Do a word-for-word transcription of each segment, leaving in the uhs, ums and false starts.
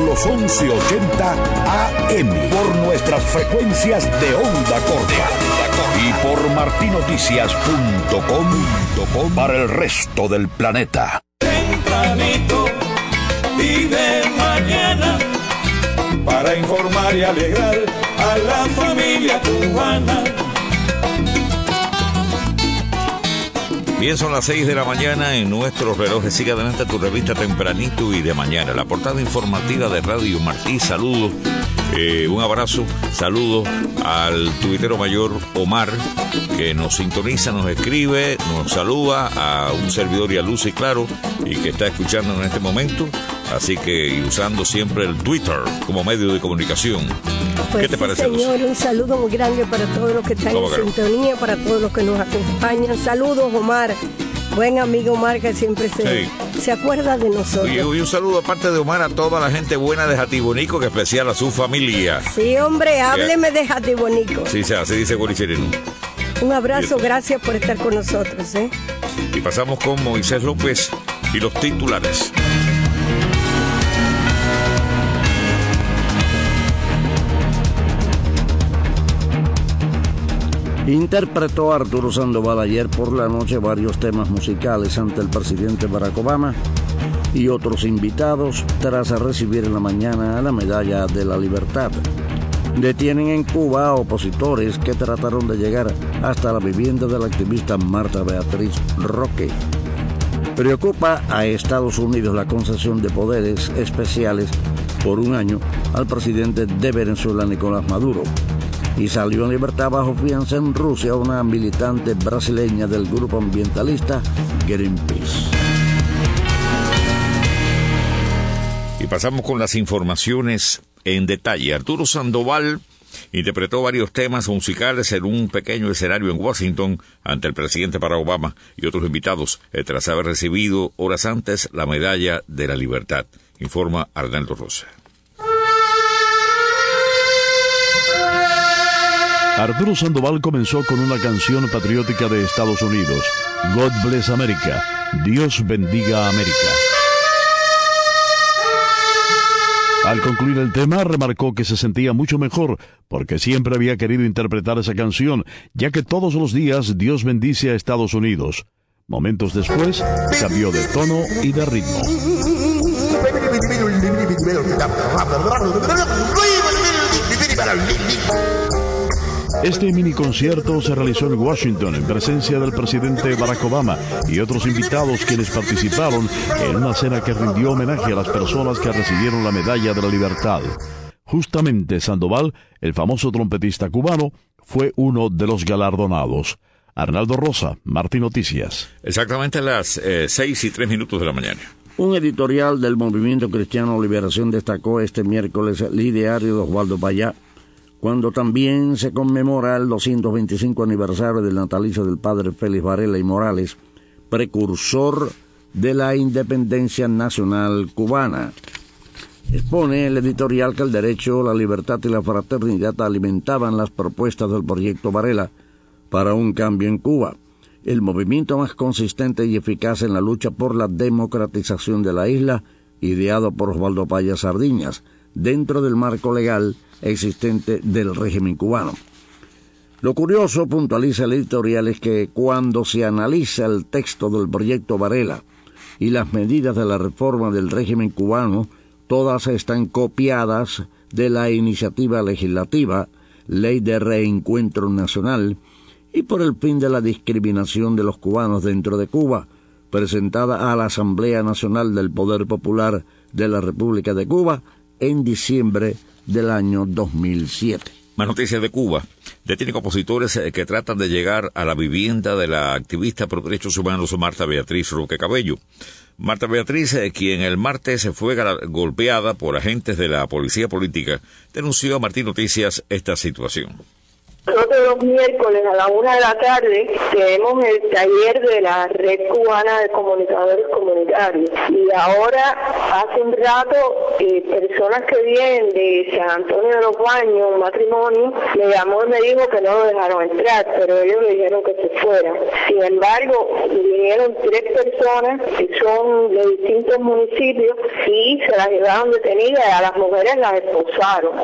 los once ochenta A M, por nuestras frecuencias de onda corta y por martinoticias punto com para el resto del planeta. Tempranito y de mañana, para informar y alegrar a la familia cubana. Bien, son las seis de la mañana en nuestros relojes. Sigue adelante tu revista Tempranito y de mañana. La portada informativa de Radio Martí. Saludos, eh, un abrazo, saludos al tuitero mayor Omar, que nos sintoniza, nos escribe, nos saluda, a un servidor y a Luz y Claro, y que está escuchando en este momento. Así que, y usando siempre el Twitter como medio de comunicación. Pues ¿Qué te sí, parece, señor, Luz? un saludo muy grande para todos los que están en sintonía, para todos los que nos acompañan. Saludos, Omar, buen amigo Omar, que siempre se, sí. se acuerda de nosotros. Y, y un saludo aparte de Omar a toda la gente buena de Jatibonico, que especial a su familia. Sí, hombre, hábleme de Jatibonico. Sí, así dice Goricherino. Un abrazo, gracias por estar con nosotros, ¿eh? Y pasamos con Moisés López y los titulares. Interpretó Arturo Sandoval ayer por la noche varios temas musicales ante el presidente Barack Obama y otros invitados tras recibir en la mañana la Medalla de la Libertad. Detienen en Cuba a opositores que trataron de llegar hasta la vivienda de la activista Marta Beatriz Roque. Preocupa a Estados Unidos la concesión de poderes especiales por un año al presidente de Venezuela, Nicolás Maduro. Y salió en libertad bajo fianza en Rusia una militante brasileña del grupo ambientalista Greenpeace. Y pasamos con las informaciones en detalle. Arturo Sandoval interpretó varios temas musicales en un pequeño escenario en Washington ante el presidente Barack Obama y otros invitados, tras haber recibido horas antes la Medalla de la Libertad, informa Arnaldo Rosa. Arturo Sandoval comenzó con una canción patriótica de Estados Unidos, God Bless America, Dios bendiga a América. Al concluir el tema, remarcó que se sentía mucho mejor porque siempre había querido interpretar esa canción, ya que todos los días Dios bendice a Estados Unidos. Momentos después, cambió de tono y de ritmo. Este mini concierto se realizó en Washington en presencia del presidente Barack Obama y otros invitados quienes participaron en una cena que rindió homenaje a las personas que recibieron la Medalla de la Libertad. Justamente Sandoval, el famoso trompetista cubano, fue uno de los galardonados. Arnaldo Rosa, Martín Noticias. Exactamente a las eh, seis y tres minutos de la mañana. Un editorial del Movimiento Cristiano Liberación destacó este miércoles el ideario de Osvaldo Payá, cuando también se conmemora el doscientos veinticinco aniversario del natalicio del padre Félix Varela y Morales, precursor de la independencia nacional cubana. Expone el editorial que el derecho, la libertad y la fraternidad alimentaban las propuestas del proyecto Varela para un cambio en Cuba, el movimiento más consistente y eficaz en la lucha por la democratización de la isla, ideado por Osvaldo Payá Sardiñas, dentro del marco legal existente del régimen cubano. Lo curioso, puntualiza el editorial, es que cuando se analiza el texto del proyecto Varela y las medidas de la reforma del régimen cubano, todas están copiadas de la iniciativa legislativa, Ley de Reencuentro Nacional, y por el fin de la discriminación de los cubanos dentro de Cuba, presentada a la Asamblea Nacional del Poder Popular de la República de Cuba en diciembre del año dos mil siete. Más noticias de Cuba. Detienen opositores que tratan de llegar a la vivienda de la activista por derechos humanos Marta Beatriz Roque Cabello. Marta Beatriz, quien el martes fue golpeada por agentes de la policía política, denunció a Martín Noticias esta situación. Nosotros los miércoles a la una de la tarde tenemos el taller de la Red Cubana de Comunicadores Comunitarios. Y ahora, hace un rato, eh, personas que vienen de San Antonio de los Baños, un matrimonio, me llamó y me dijo que no lo dejaron entrar, pero ellos le dijeron que se fuera. Sin embargo, vinieron tres personas que son de distintos municipios y se las llevaron detenidas y a las mujeres las esposaron.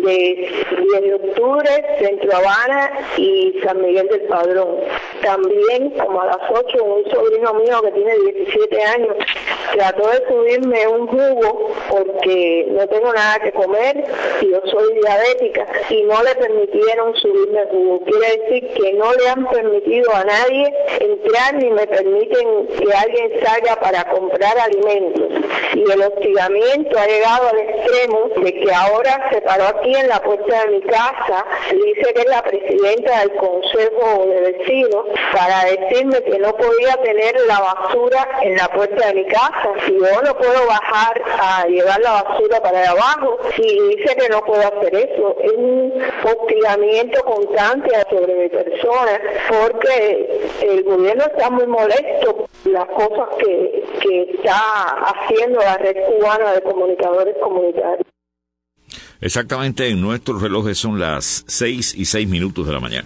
De diez de octubre, Centro Habana y San Miguel del Padrón. También, como a las ocho, un sobrino mío que tiene diecisiete años trató de subirme un jugo porque no tengo nada que comer y yo soy diabética y no le permitieron subirme el jugo. Quiere decir que no le han permitido a nadie entrar ni me permiten que alguien salga para comprar alimentos. Y el hostigamiento ha llegado al extremo de que ahora se paró aquí en la puerta de mi casa, dice que es la presidenta del Consejo de Vecinos, para decirme que no podía tener la basura en la puerta de mi casa. Y yo no puedo bajar a llevar la basura para allá abajo y dice que no puedo hacer eso. Es un hostigamiento constante sobre mi persona porque el gobierno está muy molesto por las cosas que, que está haciendo la Red Cubana de Comunicadores Comunitarios. Exactamente, en nuestros relojes son las seis y seis minutos de la mañana.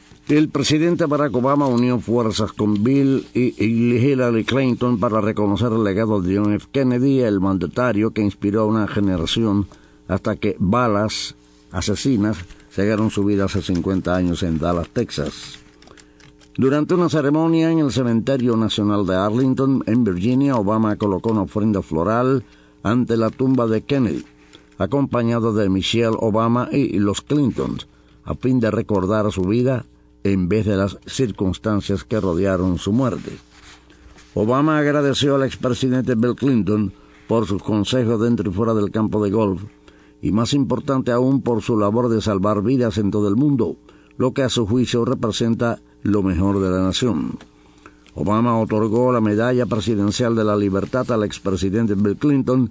El presidente Barack Obama unió fuerzas con Bill y, y Hillary Clinton para reconocer el legado de John F. Kennedy, el mandatario que inspiró a una generación hasta que balas asesinas cegaron su vida hace cincuenta años en Dallas, Texas. Durante una ceremonia en el Cementerio Nacional de Arlington, en Virginia, Obama colocó una ofrenda floral ante la tumba de Kennedy, acompañado de Michelle Obama y los Clintons, a fin de recordar su vida en vez de las circunstancias que rodearon su muerte. Obama agradeció al expresidente Bill Clinton por sus consejos dentro y fuera del campo de golf, y más importante aún por su labor de salvar vidas en todo el mundo, lo que a su juicio representa lo mejor de la nación. Obama otorgó la Medalla Presidencial de la Libertad al expresidente Bill Clinton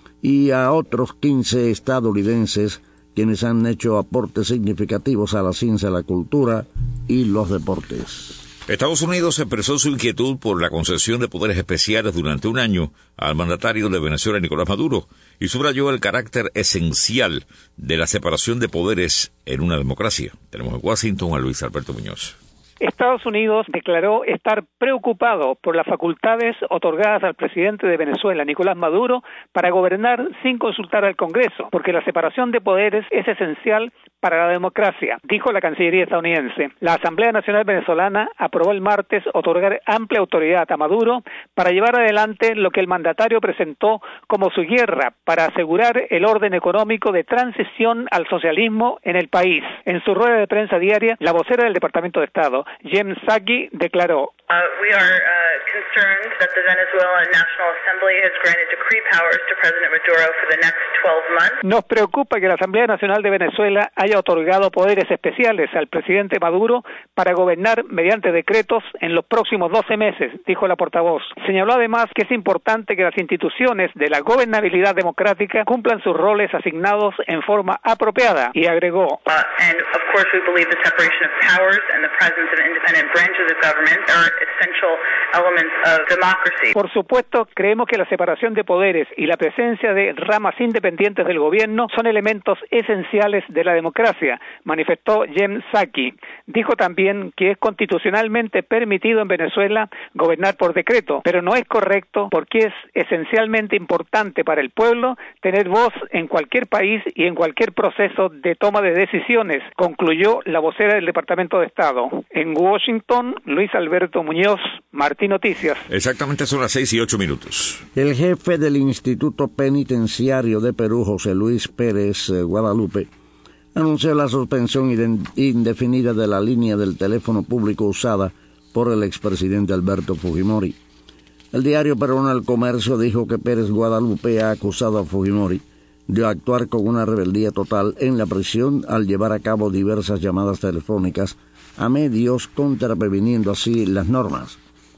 y a otros quince estadounidenses quienes han hecho aportes significativos a la ciencia, la cultura y los deportes. Estados Unidos expresó su inquietud por la concesión de poderes especiales durante un año al mandatario de Venezuela, Nicolás Maduro, y subrayó el carácter esencial de la separación de poderes en una democracia. Tenemos en Washington a Luis Alberto Muñoz. Estados Unidos declaró estar preocupado por las facultades otorgadas al presidente de Venezuela, Nicolás Maduro, para gobernar sin consultar al Congreso, porque la separación de poderes es esencial para la democracia, dijo la Cancillería estadounidense. La Asamblea Nacional Venezolana aprobó el martes otorgar amplia autoridad a Maduro para llevar adelante lo que el mandatario presentó como su guerra para asegurar el orden económico de transición al socialismo en el país. En su rueda de prensa diaria, la vocera del Departamento de Estado, Jem Psaki, declaró: Uh, we are uh, concerned that the Venezuelan National Assembly has granted decree powers to President Maduro for the next twelve months. Nos preocupa que la Asamblea Nacional de Venezuela haya otorgado poderes especiales al presidente Maduro para gobernar mediante decretos en los próximos doce meses, dijo la portavoz. Señaló además que es importante que las instituciones de la gobernabilidad democrática cumplan sus roles asignados en forma apropiada, y agregó: Uh, and of course we believe the separation of powers and the presence of independent branches of government are essential elements of democracy. Por supuesto, creemos que la separación de poderes y la presencia de ramas independientes del gobierno son elementos esenciales de la democracia, manifestó Jem Psaki. Dijo también que es constitucionalmente permitido en Venezuela gobernar por decreto, pero no es correcto porque es esencialmente importante para el pueblo tener voz en cualquier país y en cualquier proceso de toma de decisiones, concluyó la vocera del Departamento de Estado. En Washington, Luis Alberto Muñoz, Martín Noticias. Exactamente son las seis y ocho minutos. El jefe del Instituto Penitenciario de Perú, José Luis Pérez Guadalupe, anunció la suspensión indefinida de la línea del teléfono público usada por el expresidente Alberto Fujimori. El diario peruano El Comercio dijo que Pérez Guadalupe ha acusado a Fujimori de actuar con una rebeldía total en la prisión al llevar a cabo diversas llamadas telefónicas a medios, contraviniendo así las normas.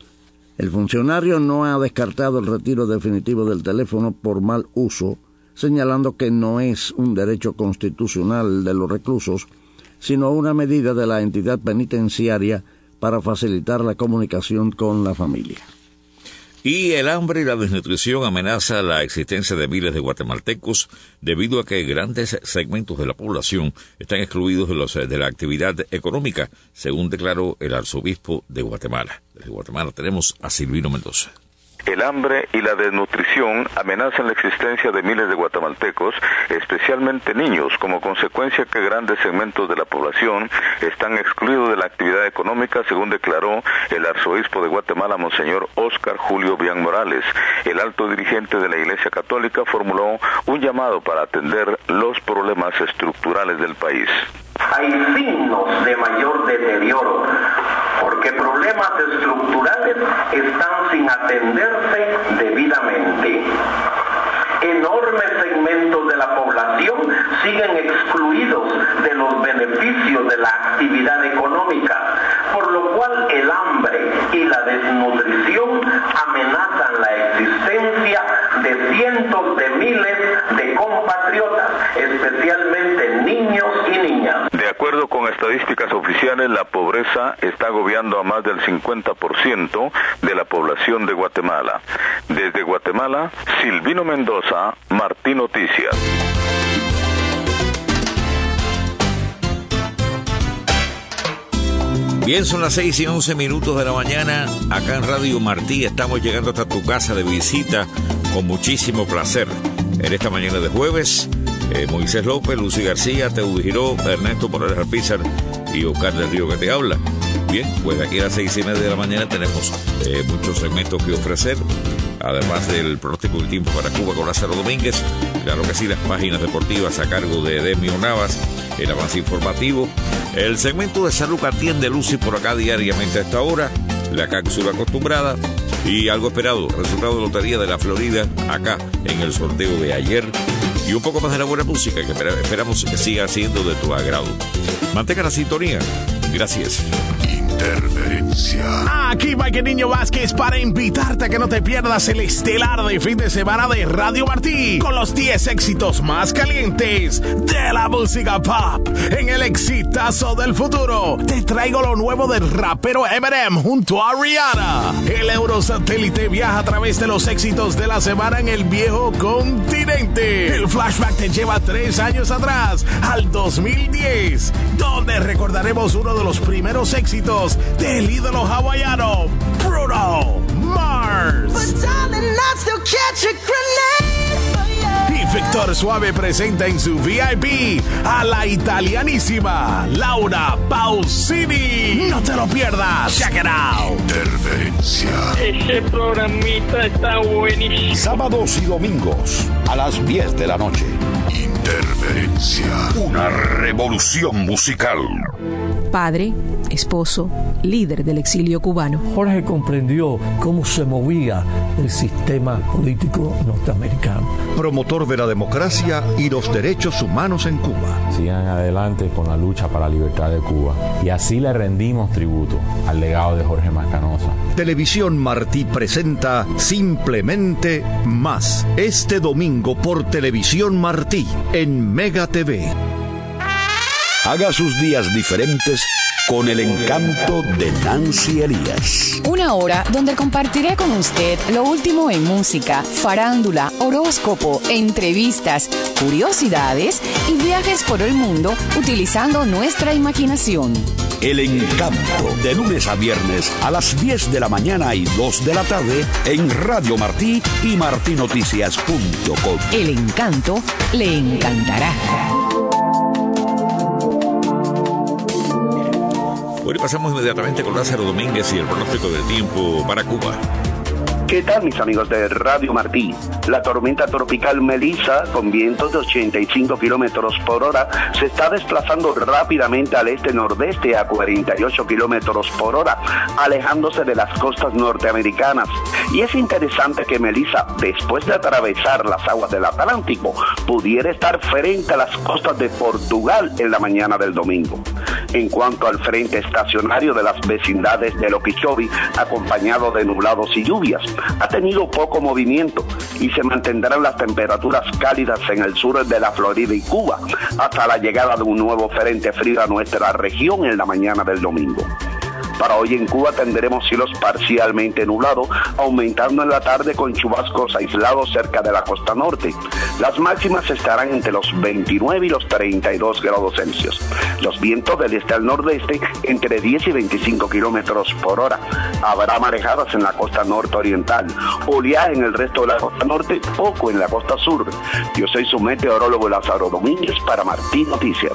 El funcionario no ha descartado el retiro definitivo del teléfono por mal uso, señalando que no es un derecho constitucional de los reclusos, sino una medida de la entidad penitenciaria para facilitar la comunicación con la familia. Y el hambre y la desnutrición amenaza la existencia de miles de guatemaltecos debido a que grandes segmentos de la población están excluidos de, los, de la actividad económica, según declaró el arzobispo de Guatemala. Desde Guatemala tenemos a Silvino Mendoza. El hambre y la desnutrición amenazan la existencia de miles de guatemaltecos, especialmente niños, como consecuencia que grandes segmentos de la población están excluidos de la actividad económica, según declaró el arzobispo de Guatemala, Monseñor Óscar Julio Bian Morales. El alto dirigente de la Iglesia Católica formuló un llamado para atender los problemas estructurales del país. Hay signos de mayor deterioro, porque problemas estructurales están sin atenderse debidamente. Enormes segmentos de la población siguen excluidos de los beneficios de la actividad económica, por lo cual el hambre y la desnutrición amenazan la existencia de cientos de miles de compatriotas, especialmente niños y niñas. De acuerdo con estadísticas oficiales, la pobreza está agobiando a más del cincuenta por ciento de la población de Guatemala. Desde Guatemala, Silvino Mendoza, Martín Noticias. Bien, son las seis y once minutos de la mañana. Acá en Radio Martí estamos llegando hasta tu casa de visita con muchísimo placer. En esta mañana de jueves, eh, Moisés López, Lucy García, Teudi Giró, Ernesto Morales Alpizar y Oscar del Río que te habla. Bien, pues aquí a las seis y media de la mañana tenemos eh, muchos segmentos que ofrecer, además del pronóstico del tiempo para Cuba con Lázaro Domínguez. Claro que sí, las páginas deportivas a cargo de Demio Navas, el avance informativo, el segmento de salud que atiende Lucy por acá diariamente a esta hora, la cápsula acostumbrada y algo esperado, resultado de lotería de la Florida acá en el sorteo de ayer, y un poco más de la buena música que esperamos que siga siendo de tu agrado. Mantenga la sintonía. Gracias. Interferencia. Aquí Mike Niño Vázquez para invitarte a que no te pierdas el estelar de fin de semana de Radio Martí con los diez éxitos más calientes de la música pop. En el exitazo del futuro te traigo lo nuevo del rapero Eminem junto a Rihanna. El Eurosatélite viaja a través de los éxitos de la semana en el viejo continente. El flashback te lleva tres años atrás, al dos mil diez, donde recordaremos uno de los primeros éxitos del ídolo hawaiano Bruno Mars. Y Víctor Suave presenta en su V I P a la italianísima Laura Pausini. No te lo pierdas. Check it out. Interferencia. Ese programita está buenísimo. Sábados y domingos a las diez de la noche. Interferencia. Una revolución musical. Padre, esposo, líder del exilio cubano. Jorge comprendió cómo se movía el sistema político norteamericano. Promotor de la democracia y los derechos humanos en Cuba. Sigan adelante con la lucha para la libertad de Cuba. Y así le rendimos tributo al legado de Jorge Mascanosa. Televisión Martí presenta Simplemente Más. Este domingo por Televisión Martí en Mega T V. Haga sus días diferentes con el encanto de Nancy Elías. Una hora donde compartiré con usted lo último en música, farándula, horóscopo, entrevistas, curiosidades y viajes por el mundo utilizando nuestra imaginación. El encanto, de lunes a viernes a las diez de la mañana y dos de la tarde en Radio Martí y martí noticias punto com. El encanto le encantará. Bueno, pasamos inmediatamente con Lázaro Domínguez y el pronóstico del tiempo para Cuba. ¿Qué tal, mis amigos de Radio Martí? La tormenta tropical Melissa, con vientos de ochenta y cinco kilómetros por hora, se está desplazando rápidamente al este-nordeste a cuarenta y ocho kilómetros por hora, alejándose de las costas norteamericanas. Y es interesante que Melissa, después de atravesar las aguas del Atlántico, pudiera estar frente a las costas de Portugal en la mañana del domingo. En cuanto al frente estacionario de las vecindades de Okeechobee, acompañado de nublados y lluvias, ha tenido poco movimiento y se mantendrán las temperaturas cálidas en el sur de la Florida y Cuba hasta la llegada de un nuevo frente frío a nuestra región en la mañana del domingo. Para hoy en Cuba tendremos cielos parcialmente nublados, aumentando en la tarde con chubascos aislados cerca de la costa norte. Las máximas estarán entre los veintinueve y los treinta y dos grados Celsius. Los vientos del este al nordeste entre diez y veinticinco kilómetros por hora. Habrá marejadas en la costa norte oriental, oleaje en el resto de la costa norte, poco en la costa sur. Yo soy su meteorólogo Lázaro Domínguez para Martí Noticias.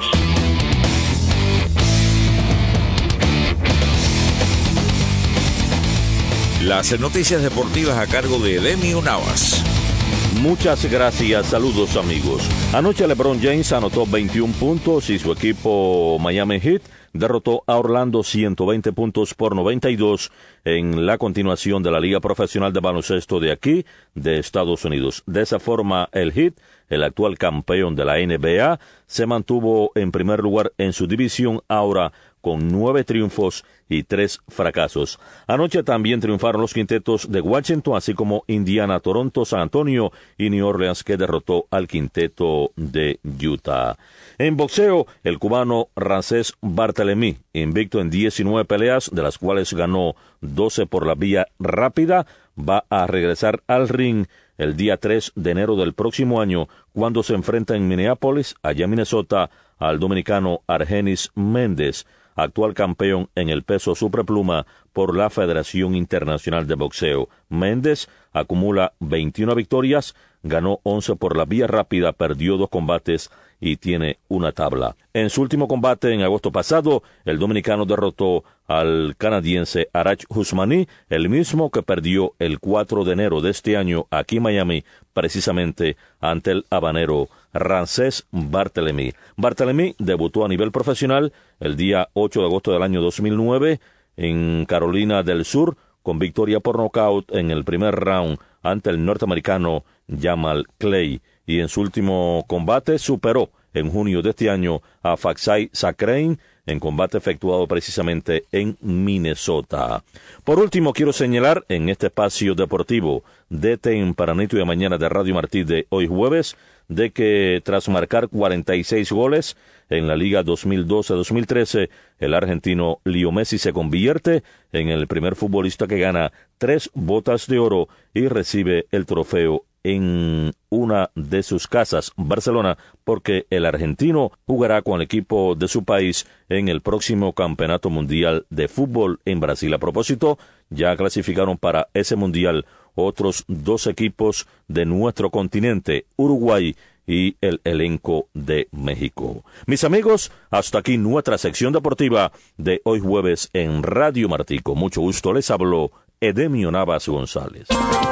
Las noticias deportivas a cargo de Demio Navas. Muchas gracias, saludos amigos. Anoche LeBron James anotó veintiún puntos y su equipo Miami Heat derrotó a Orlando ciento veinte puntos por noventa y dos en la continuación de la Liga Profesional de Baloncesto de aquí, de Estados Unidos. De esa forma, el Heat, el actual campeón de la N B A, se mantuvo en primer lugar en su división, ahora con nueve triunfos y tres fracasos. Anoche también triunfaron los quintetos de Washington, así como Indiana, Toronto, San Antonio y New Orleans, que derrotó al quinteto de Utah. En boxeo, el cubano Ramsés Barthelemy, invicto en diecinueve peleas, de las cuales ganó doce por la vía rápida, va a regresar al ring el día tres de enero del próximo año, cuando se enfrenta en Minneapolis, allá en Minnesota, al dominicano Argenis Méndez, actual campeón en el peso superpluma por la Federación Internacional de Boxeo. Méndez acumula veintiuna victorias, ganó once por la vía rápida, perdió dos combates y tiene una tabla. En su último combate en agosto pasado, el dominicano derrotó al canadiense Arach Usmani, el mismo que perdió el cuatro de enero de este año aquí en Miami, precisamente ante el habanero Ramsés Barthelemy. Barthelemy debutó a nivel profesional el día ocho de agosto del año dos mil nueve en Carolina del Sur, con victoria por nocaut en el primer round ante el norteamericano Jamal Clay, y en su último combate superó en junio de este año a Faxai Sakrein en combate efectuado precisamente en Minnesota. Por último, quiero señalar en este espacio deportivo de tempranito y de mañana de Radio Martí de hoy jueves, de que tras marcar cuarenta y seis goles en la Liga dos mil doce dos mil trece, el argentino Leo Messi se convierte en el primer futbolista que gana tres botas de oro y recibe el trofeo en una de sus casas, Barcelona, porque el argentino jugará con el equipo de su país en el próximo Campeonato Mundial de Fútbol en Brasil. A propósito, ya clasificaron para ese mundial otros dos equipos de nuestro continente, Uruguay y el elenco de México. Mis amigos, hasta aquí nuestra sección deportiva de hoy jueves en Radio Martí. Con mucho gusto les habló Edemio Navas González.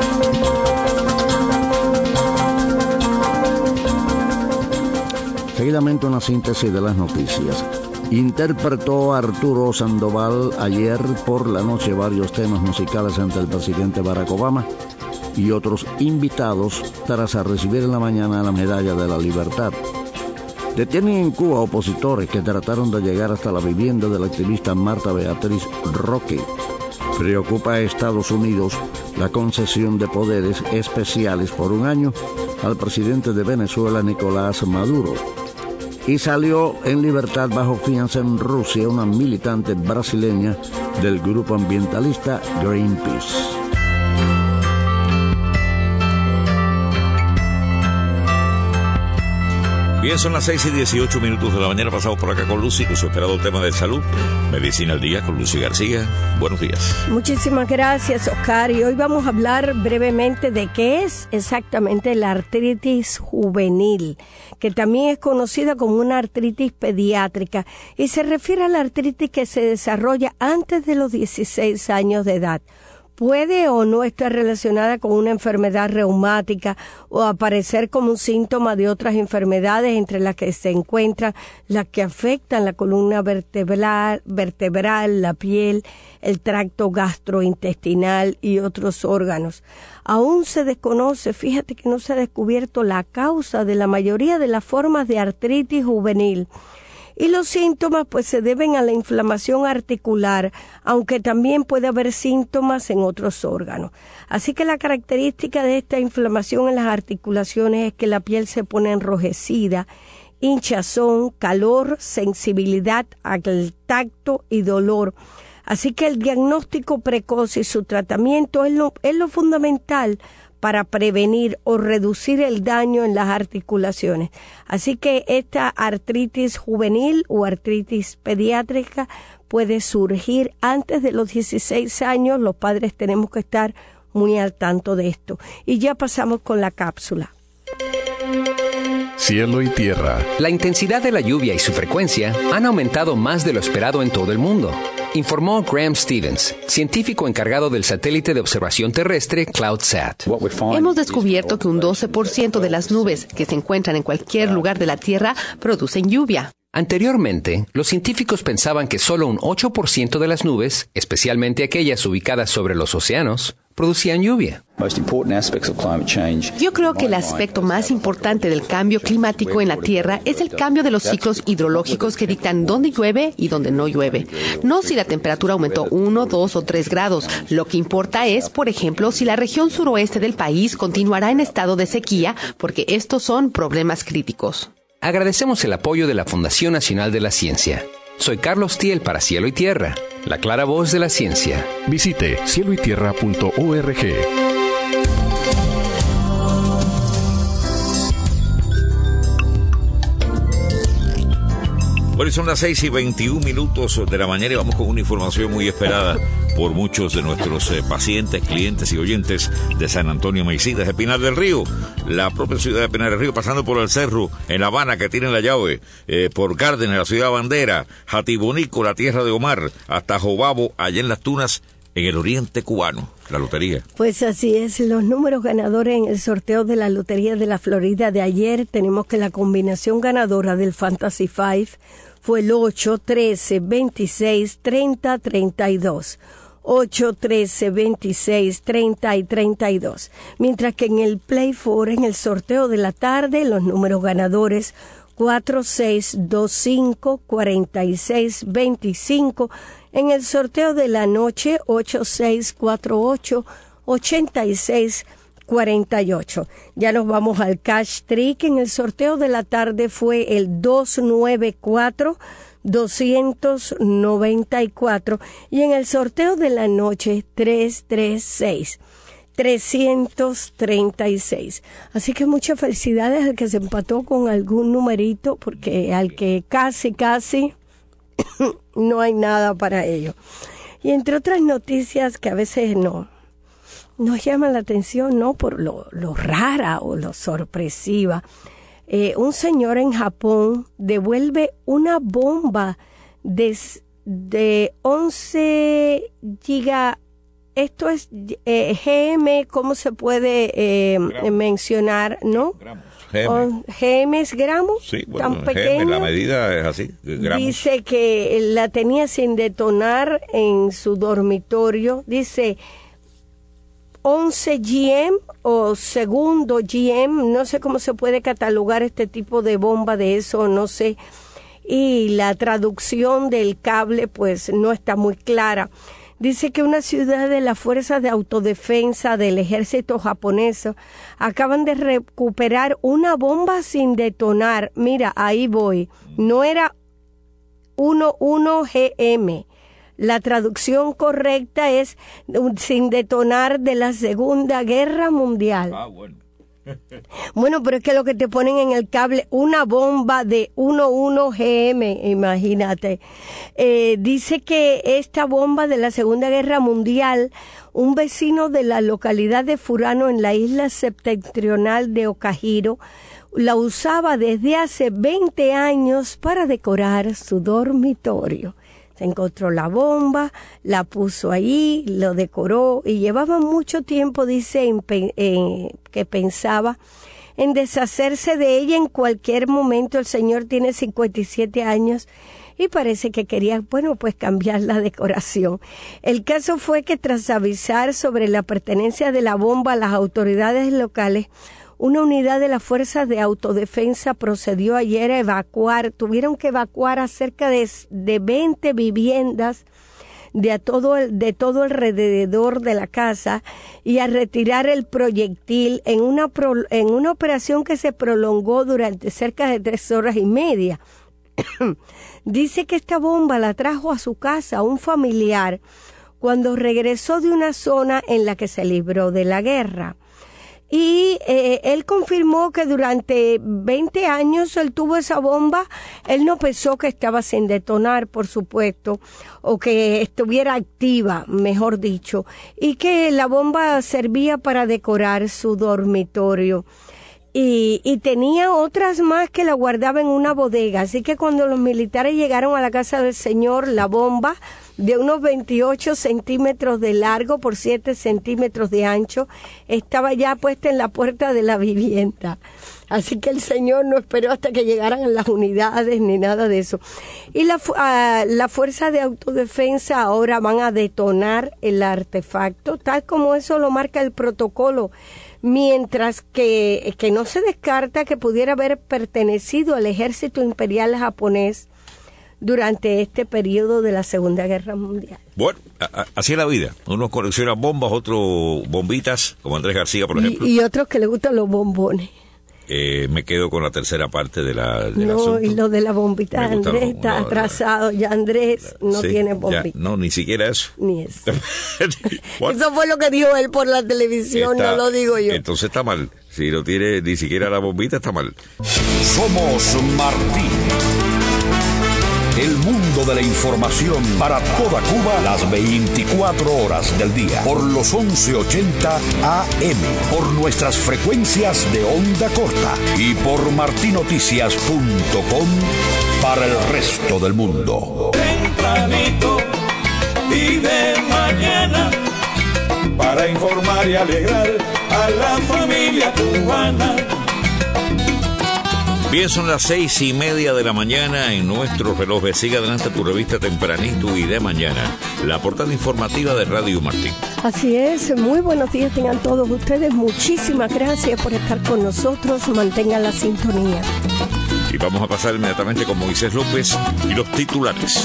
Seguidamente una síntesis de las noticias. Interpretó Arturo Sandoval ayer por la noche varios temas musicales ante el presidente Barack Obama y otros invitados tras recibir en la mañana la Medalla de la Libertad. Detienen en Cuba opositores que trataron de llegar hasta la vivienda de la activista Marta Beatriz Roque. Preocupa a Estados Unidos la concesión de poderes especiales por un año al presidente de Venezuela, Nicolás Maduro. Y salió en libertad bajo fianza en Rusia una militante brasileña del grupo ambientalista Greenpeace. Bien, son las seis y dieciocho minutos de la mañana. Pasamos por acá con Lucy, con su esperado tema de salud. Medicina al Día con Lucy García. Buenos días. Muchísimas gracias, Oscar. Y hoy vamos a hablar brevemente de qué es exactamente la artritis juvenil, que también es conocida como una artritis pediátrica, y se refiere a la artritis que se desarrolla antes de los dieciséis años de edad. Puede o no estar relacionada con una enfermedad reumática o aparecer como un síntoma de otras enfermedades, entre las que se encuentran las que afectan la columna vertebral, vertebral, la piel, el tracto gastrointestinal y otros órganos. Aún se desconoce, fíjate que no se ha descubierto la causa de la mayoría de las formas de artritis juvenil. Y los síntomas pues se deben a la inflamación articular, aunque también puede haber síntomas en otros órganos. Así que la característica de esta inflamación en las articulaciones es que la piel se pone enrojecida, hinchazón, calor, sensibilidad al tacto y dolor. Así que el diagnóstico precoz y su tratamiento es lo, es lo fundamental para prevenir o reducir el daño en las articulaciones. Así que esta artritis juvenil o artritis pediátrica puede surgir antes de los dieciséis años. Los padres tenemos que estar muy al tanto de esto. Y ya pasamos con la cápsula. Cielo y tierra. La intensidad de la lluvia y su frecuencia han aumentado más de lo esperado en todo el mundo, informó Graham Stevens, científico encargado del satélite de observación terrestre CloudSat. Hemos descubierto que un doce por ciento de las nubes que se encuentran en cualquier lugar de la Tierra producen lluvia. Anteriormente, los científicos pensaban que solo un ocho por ciento de las nubes, especialmente aquellas ubicadas sobre los océanos, producían lluvia. Yo creo que el aspecto más importante del cambio climático en la Tierra es el cambio de los ciclos hidrológicos que dictan dónde llueve y dónde no llueve. No si la temperatura aumentó uno, dos o tres grados. Lo que importa es, por ejemplo, si la región suroeste del país continuará en estado de sequía, porque estos son problemas críticos. Agradecemos el apoyo de la Fundación Nacional de la Ciencia. Soy Carlos Thiel para Cielo y Tierra, la clara voz de la ciencia. Visite cielo y tierra punto org. Bueno, son las seis y veintiún minutos de la mañana y vamos con una información muy esperada por muchos de nuestros eh, pacientes, clientes y oyentes de San Antonio Meicidas, de Pinar del Río, la propia ciudad de Pinar del Río, pasando por el Cerro, en La Habana, que tiene la llave, eh, por Cárdenas, la ciudad bandera, Jatibonico, la tierra de Omar, hasta Jobabo, allá en Las Tunas, en el oriente cubano, la lotería. Pues así es, los números ganadores en el sorteo de la Lotería de la Florida de ayer, tenemos que la combinación ganadora del Fantasy Five fue el ocho, trece, veintiséis, treinta, treinta y dos. ocho, trece, veintiséis, treinta y treinta y dos. Mientras que en el Play Four, en el sorteo de la tarde, los números ganadores cuatro, seis, dos, cinco, cuarenta y seis, veinticinco. En el sorteo de la noche, ocho, seis, cuatro, ocho, ochenta y seis, cuarenta y ocho. Ya nos vamos al Cash Trick. En el sorteo de la tarde fue el dos nueve cuatro, doscientos noventa y cuatro. Y en el sorteo de la noche, tres tres seis, trescientos treinta y seis. Así que muchas felicidades al que se empató con algún numerito, porque al que casi, casi no hay nada para ello. Y entre otras noticias que a veces no nos llaman la atención, no por lo, lo rara o lo sorpresiva. Eh, un señor en Japón devuelve una bomba de, de once giga. Esto es eh, G M, ¿cómo se puede eh, mencionar? ¿No? Gramos. G M. G M es gramos. Sí, bueno, tan pequeño. G M, la medida es así, gramos. Dice que la tenía sin detonar en su dormitorio. Dice once G M o segundo G M, no sé cómo se puede catalogar este tipo de bomba de eso, no sé. Y la traducción del cable pues no está muy clara. Dice que una ciudad de las fuerzas de autodefensa del ejército japonés acaban de recuperar una bomba sin detonar. Mira, ahí voy. No era once G M. La traducción correcta es sin detonar de la Segunda Guerra Mundial. Ah, bueno. Bueno, pero es que lo que te ponen en el cable, una bomba de once G M, imagínate. Eh, dice que esta bomba de la Segunda Guerra Mundial, un vecino de la localidad de Furano en la isla septentrional de Okajiro, la usaba desde hace veinte años para decorar su dormitorio. Se encontró la bomba, la puso ahí, lo decoró y llevaba mucho tiempo, dice, en, en, que pensaba en deshacerse de ella en cualquier momento. El señor tiene cincuenta y siete años y parece que quería, bueno, pues cambiar la decoración. El caso fue que tras avisar sobre la pertenencia de la bomba a las autoridades locales, una unidad de las Fuerzas de Autodefensa procedió ayer a evacuar, tuvieron que evacuar a cerca de, de veinte viviendas de, a todo el, de todo alrededor de la casa y a retirar el proyectil en una, pro, en una operación que se prolongó durante cerca de tres horas y media. Dice que esta bomba la trajo a su casa un familiar cuando regresó de una zona en la que se libró de la guerra. Y eh, él confirmó que durante veinte años él tuvo esa bomba. Él no pensó que estaba sin detonar, por supuesto, o que estuviera activa, mejor dicho, y que la bomba servía para decorar su dormitorio. Y, y tenía otras más que la guardaba en una bodega. Así que cuando los militares llegaron a la casa del señor, la bomba de unos veintiocho centímetros de largo por siete centímetros de ancho estaba ya puesta en la puerta de la vivienda. Así que el señor no esperó hasta que llegaran las unidades ni nada de eso. Y la, uh, la Fuerza de Autodefensa ahora van a detonar el artefacto, tal como eso lo marca el protocolo, mientras que, que no se descarta que pudiera haber pertenecido al ejército imperial japonés durante este periodo de la Segunda Guerra Mundial. Bueno, a, a, así es la vida. Unos coleccionan bombas, otros bombitas, como Andrés García, por ejemplo. Y, y otros que le gustan los bombones. Eh, me quedo con la tercera parte de la del No, asunto. y lo de la bombita. Andrés lo, está no, atrasado. Ya Andrés no sí, tiene bombita. Ya, no, ni siquiera eso. Ni eso. Eso fue lo que dijo él por la televisión, está, no lo digo yo. Entonces está mal. Si no tiene ni siquiera la bombita, está mal. Somos Martí. El mundo de la información para toda Cuba las veinticuatro horas del día. Por los once ochenta A M. Por nuestras frecuencias de onda corta. Y por marti noticias punto com para el resto del mundo. Tempranito y de mañana para informar y alegrar a la familia cubana. Bien, son las seis y media de la mañana en nuestro reloj. Sigue adelante tu revista Tempranito y de mañana, la portada informativa de Radio Martí. Así es, muy buenos días tengan todos ustedes. Muchísimas gracias por estar con nosotros. Mantengan la sintonía. Y vamos a pasar inmediatamente con Moisés López y los titulares.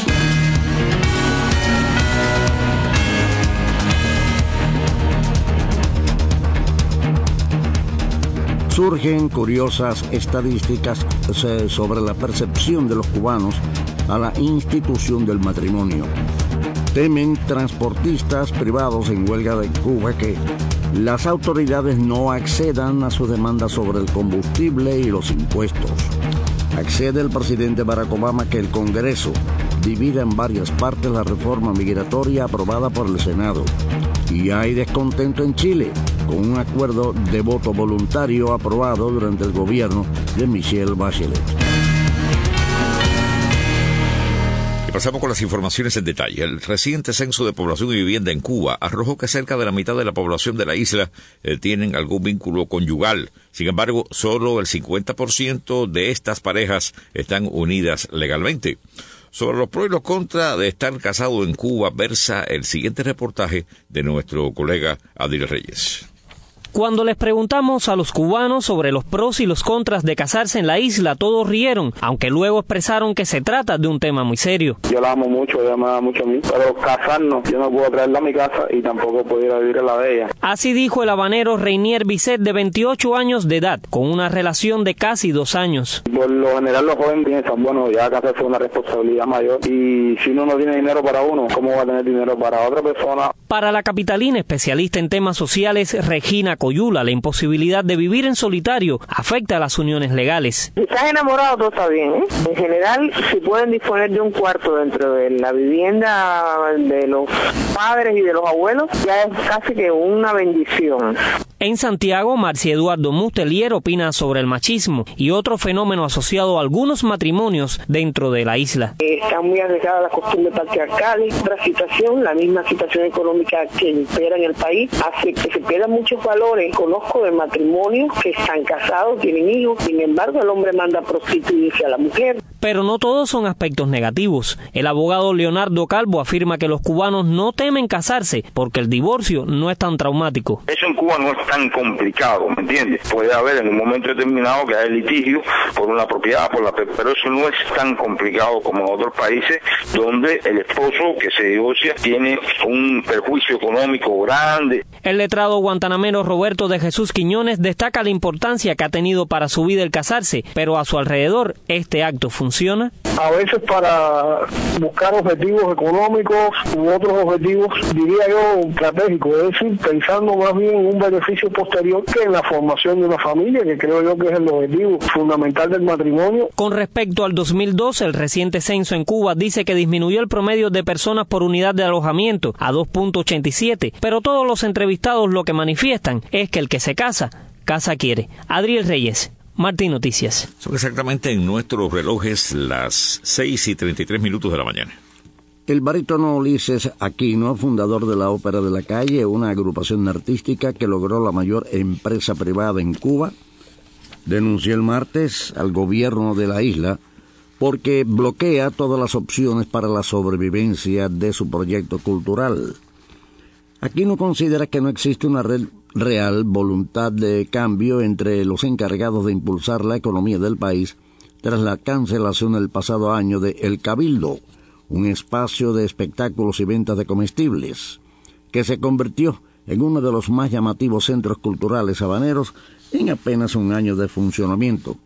Surgen curiosas estadísticas sobre la percepción de los cubanos a la institución del matrimonio. Temen transportistas privados en huelga de Cuba que las autoridades no accedan a sus demandas sobre el combustible y los impuestos. Accede el presidente Barack Obama que el Congreso divida en varias partes la reforma migratoria aprobada por el Senado. Y hay descontento en Chile con un acuerdo de voto voluntario aprobado durante el gobierno de Michelle Bachelet. Y pasamos con las informaciones en detalle. El reciente censo de población y vivienda en Cuba arrojó que cerca de la mitad de la población de la isla eh, tienen algún vínculo conyugal. Sin embargo, solo el cincuenta por ciento de estas parejas están unidas legalmente. Sobre los pros y los contras de estar casado en Cuba versa el siguiente reportaje de nuestro colega Adil Reyes. Cuando les preguntamos a los cubanos sobre los pros y los contras de casarse en la isla, todos rieron, aunque luego expresaron que se trata de un tema muy serio. Yo la amo mucho, ella me ama mucho a mí, pero casarnos, yo no puedo traerla a mi casa y tampoco puedo ir a vivir en la de ella. Así dijo el habanero Reinier Bisset, de veintiocho años de edad, con una relación de casi dos años. Por lo general los jóvenes piensan, bueno, ya casarse es una responsabilidad mayor y si uno no tiene dinero para uno, ¿cómo va a tener dinero para otra persona? Para la capitalina especialista en temas sociales, Regina Coyula, la imposibilidad de vivir en solitario afecta a las uniones legales. Si estás enamorado, todo está bien, ¿eh? En general, si pueden disponer de un cuarto dentro de la vivienda de los padres y de los abuelos, ya es casi que una bendición. En Santiago, Marcia Eduardo Mustelier opina sobre el machismo y otro fenómeno asociado a algunos matrimonios dentro de la isla. Están muy arraigadas las costumbres patriarcales. Otra situación, la misma situación económica que impera en el país, hace que se pierdan muchos valores menores conozco de matrimonios que están casados, tienen hijos, sin embargo el hombre manda a prostituirse a la mujer. Pero no todos son aspectos negativos. El abogado Leonardo Calvo afirma que los cubanos no temen casarse porque el divorcio no es tan traumático. Eso en Cuba no es tan complicado, ¿me entiendes? Puede haber en un momento determinado que haya litigio por una propiedad, por la, pero eso no es tan complicado como en otros países donde el esposo que se divorcia tiene un perjuicio económico grande. El letrado guantanamero Roberto de Jesús Quiñones destaca la importancia que ha tenido para su vida el casarse, pero a su alrededor este acto funciona. A veces para buscar objetivos económicos u otros objetivos, diría yo, estratégicos, es decir, pensando más bien en un beneficio posterior que en la formación de una familia, que creo yo que es el objetivo fundamental del matrimonio. Con respecto al dos mil doce, el reciente censo en Cuba dice que disminuyó el promedio de personas por unidad de alojamiento a dos punto ochenta y siete, pero todos los entrevistados lo que manifiestan es que el que se casa, casa quiere. Adriel Reyes, Martín Noticias. Son exactamente en nuestros relojes las seis y treinta y tres minutos de la mañana. El barítono Ulises Aquino, fundador de la Ópera de la Calle, una agrupación artística que logró la mayor empresa privada en Cuba, denunció el martes al gobierno de la isla porque bloquea todas las opciones para la sobrevivencia de su proyecto cultural. Aquino considera que no existe una red real voluntad de cambio entre los encargados de impulsar la economía del país tras la cancelación el pasado año de El Cabildo, un espacio de espectáculos y ventas de comestibles, que se convirtió en uno de los más llamativos centros culturales habaneros en apenas un año de funcionamiento.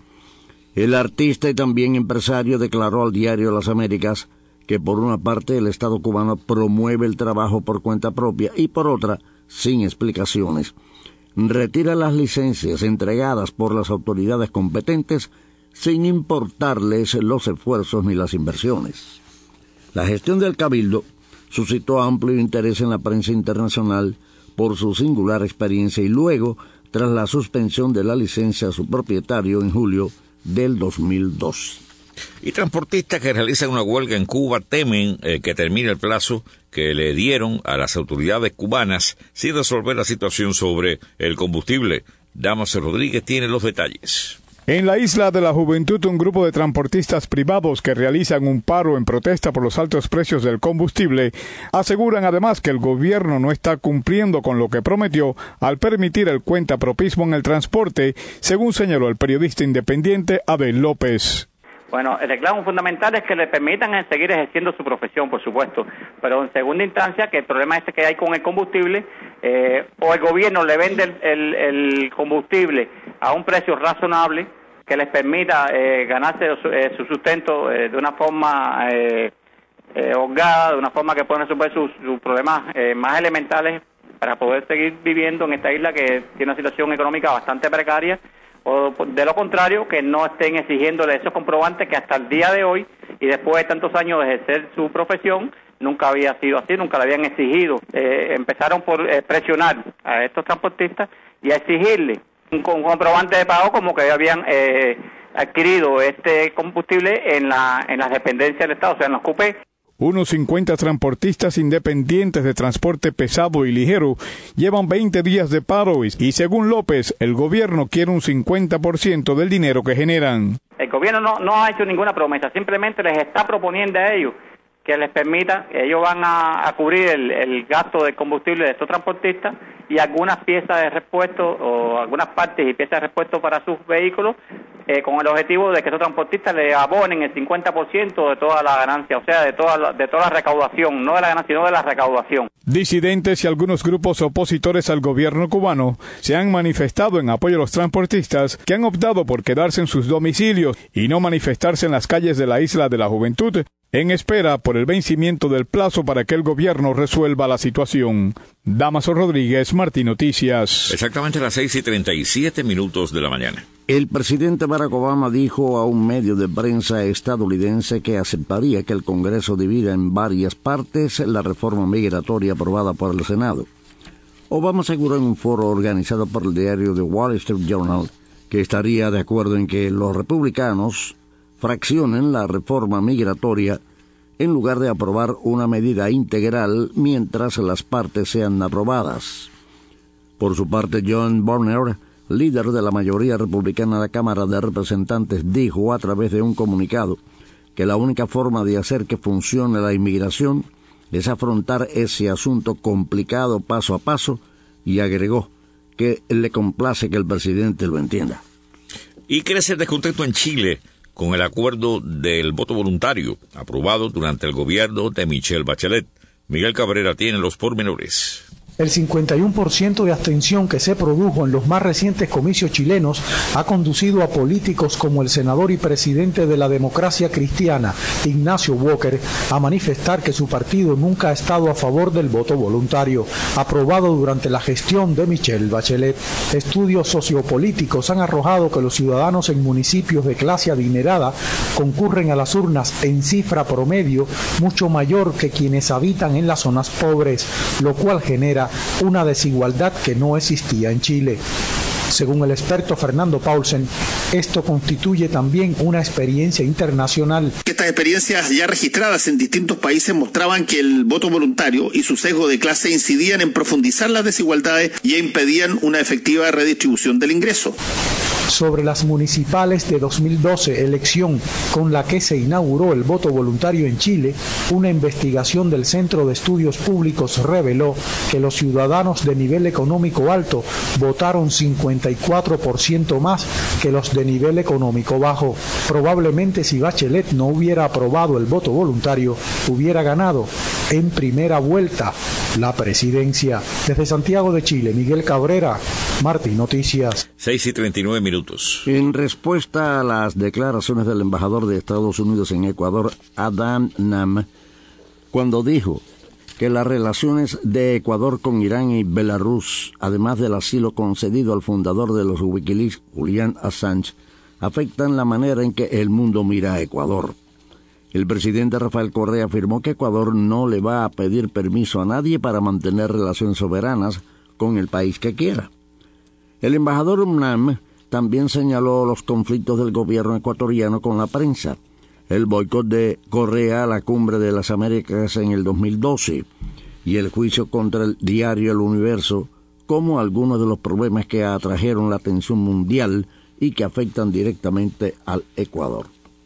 El artista y también empresario declaró al diario Las Américas que por una parte el Estado cubano promueve el trabajo por cuenta propia y por otra, sin explicaciones, retira las licencias entregadas por las autoridades competentes sin importarles los esfuerzos ni las inversiones. La gestión del Cabildo suscitó amplio interés en la prensa internacional por su singular experiencia y luego, tras la suspensión de la licencia a su propietario en julio del dos mil dos. Y transportistas que realizan una huelga en Cuba temen eh, que termine el plazo que le dieron a las autoridades cubanas sin resolver la situación sobre el combustible. Damaso Rodríguez tiene los detalles. En la Isla de la Juventud, un grupo de transportistas privados que realizan un paro en protesta por los altos precios del combustible aseguran además que el gobierno no está cumpliendo con lo que prometió al permitir el cuentapropismo en el transporte, según señaló el periodista independiente Abel López. Bueno, el reclamo fundamental es que le permitan seguir ejerciendo su profesión, por supuesto, pero en segunda instancia que el problema este que hay con el combustible, eh, o el gobierno le vende el, el, el combustible a un precio razonable que les permita eh, ganarse su, eh, su sustento eh, de una forma eh, eh, holgada, de una forma que puedan resolver sus, sus problemas eh, más elementales para poder seguir viviendo en esta isla que tiene una situación económica bastante precaria, o de lo contrario, que no estén exigiéndole esos comprobantes que hasta el día de hoy, y después de tantos años de ejercer su profesión, nunca había sido así, nunca le habían exigido. Eh, empezaron por eh, presionar a estos transportistas y a exigirle un, un comprobante de pago como que habían eh, adquirido este combustible en, la, en las dependencias del Estado, o sea, en los cupés. Unos cincuenta transportistas independientes de transporte pesado y ligero llevan veinte días de paro y, según López, el gobierno quiere un cincuenta por ciento del dinero que generan. El gobierno no, no ha hecho ninguna promesa, simplemente les está proponiendo a ellos que les permita, ellos van a, a cubrir el, el gasto de combustible de estos transportistas y algunas piezas de repuesto o algunas partes y piezas de repuesto para sus vehículos, eh, con el objetivo de que estos transportistas le abonen el cincuenta por ciento de toda la ganancia, o sea, de toda la, de toda la recaudación, no de la ganancia, sino de la recaudación. Disidentes y algunos grupos opositores al gobierno cubano se han manifestado en apoyo a los transportistas que han optado por quedarse en sus domicilios y no manifestarse en las calles de la Isla de la Juventud, en espera por el vencimiento del plazo para que el gobierno resuelva la situación. Damaso Rodríguez, Martín Noticias. Exactamente las seis y treinta y siete minutos de la mañana. El presidente Barack Obama dijo a un medio de prensa estadounidense que aceptaría que el Congreso divida en varias partes la reforma migratoria aprobada por el Senado. Obama aseguró en un foro organizado por el diario The Wall Street Journal que estaría de acuerdo en que los republicanos fraccionen la reforma migratoria en lugar de aprobar una medida integral mientras las partes sean aprobadas. Por su parte, John Boehner, líder de la mayoría republicana de la Cámara de Representantes, dijo a través de un comunicado que la única forma de hacer que funcione la inmigración es afrontar ese asunto complicado paso a paso, y agregó que le complace que el presidente lo entienda. Y crece el descontento en Chile con el acuerdo del voto voluntario aprobado durante el gobierno de Michelle Bachelet. Miguel Cabrera tiene los pormenores. El cincuenta y uno por ciento de abstención que se produjo en los más recientes comicios chilenos ha conducido a políticos como el senador y presidente de la Democracia Cristiana, Ignacio Walker, a manifestar que su partido nunca ha estado a favor del voto voluntario, aprobado durante la gestión de Michelle Bachelet. Estudios sociopolíticos han arrojado que los ciudadanos en municipios de clase adinerada concurren a las urnas en cifra promedio mucho mayor que quienes habitan en las zonas pobres, lo cual genera una desigualdad que no existía en Chile. Según el experto Fernando Paulsen, esto constituye también una experiencia internacional. Estas experiencias ya registradas en distintos países mostraban que el voto voluntario y su sesgo de clase incidían en profundizar las desigualdades y impedían una efectiva redistribución del ingreso. Sobre las municipales de dos mil doce, elección con la que se inauguró el voto voluntario en Chile, una investigación del Centro de Estudios Públicos reveló que los ciudadanos de nivel económico alto votaron cincuenta y cuatro por ciento más que los de nivel económico bajo. Probablemente si Bachelet no hubiera aprobado el voto voluntario, hubiera ganado en primera vuelta la presidencia. Desde Santiago de Chile, Miguel Cabrera, Martí Noticias. seis y treinta y nueve minutos. En respuesta a las declaraciones del embajador de Estados Unidos en Ecuador, Adam Nam, cuando dijo que las relaciones de Ecuador con Irán y Belarus, además del asilo concedido al fundador de los Wikileaks, Julian Assange, afectan la manera en que el mundo mira a Ecuador. El presidente Rafael Correa afirmó que Ecuador no le va a pedir permiso a nadie para mantener relaciones soberanas con el país que quiera. El embajador Nam también señaló los conflictos del gobierno ecuatoriano con la prensa, el boicot de Correa a la Cumbre de las Américas en el dos mil doce y el juicio contra el diario El Universo como algunos de los problemas que atrajeron la atención mundial y que afectan directamente al Ecuador.